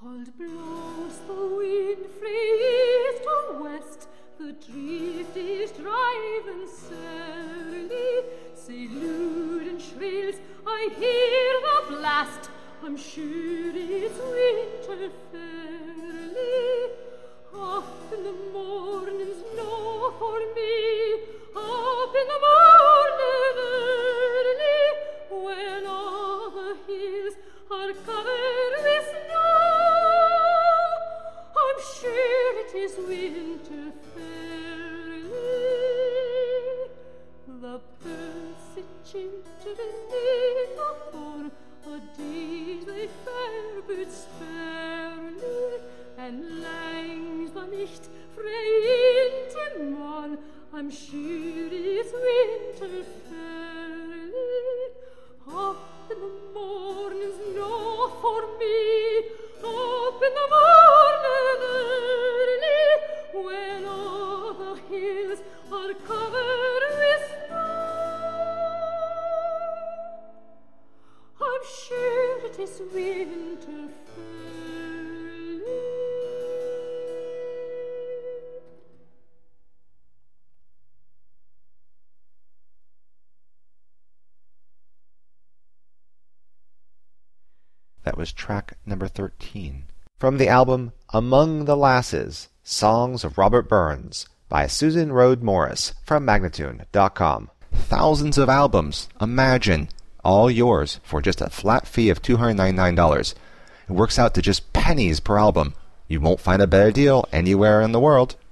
Cold blows the wind free east or west, the drift is driving surly. Say lewd and shrills, I hear the blast, I'm sure it's winter fairly. Up in the morning's no for me, up in the morning early, when all the hills are covered with snow, I'm sure it is winter fairly. The birds sit children in the thorn, a days they fare but sparely, and langs the nicht frei in dem Mann, I'm sure it's winter fairly. Up in the morning's no for me, up in the morning early, when all the hills are covered with snow, I'm sure it is winter fairly. That was track number 13. From the album Among the Lasses, Songs of Robert Burns by Susan Rhodes Morris from Magnatune.com. Thousands of albums, imagine, all yours for just a flat fee of $299. It works out to just pennies per album. You won't find a better deal anywhere in the world.